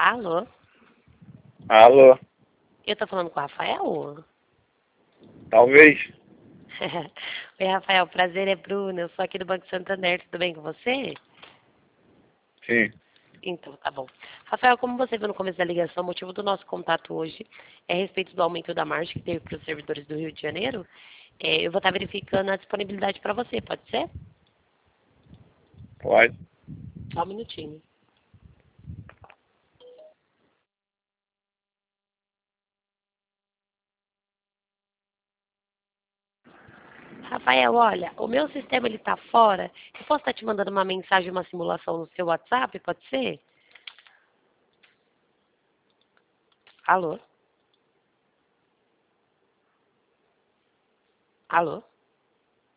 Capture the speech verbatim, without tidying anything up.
Alô? Alô? Eu tô falando com o Rafael? Talvez. Oi, Rafael, prazer, é Bruna. Eu sou aqui do Banco Santander, tudo bem com você? Sim. Então, tá bom. Rafael, como você viu no começo da ligação, o motivo do nosso contato hoje é a respeito do aumento da margem que teve para os servidores do Rio de Janeiro. É, eu vou estar verificando a disponibilidade para você, pode ser? Pode. Só um minutinho. Rafael, olha, o meu sistema ele tá fora. Eu posso estar te mandando uma mensagem, uma simulação no seu WhatsApp, pode ser? Alô? Alô?